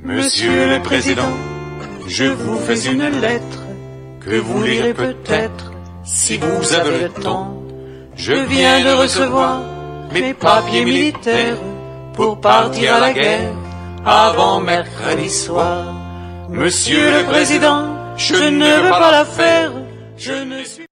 Monsieur le Président, je vous fais une lettre que vous lirez peut-être si vous avez le temps. Je viens de recevoir mes papiers militaires pour partir à la guerre avant mercredi soir. Monsieur le Président, je ne veux pas la faire, je ne suis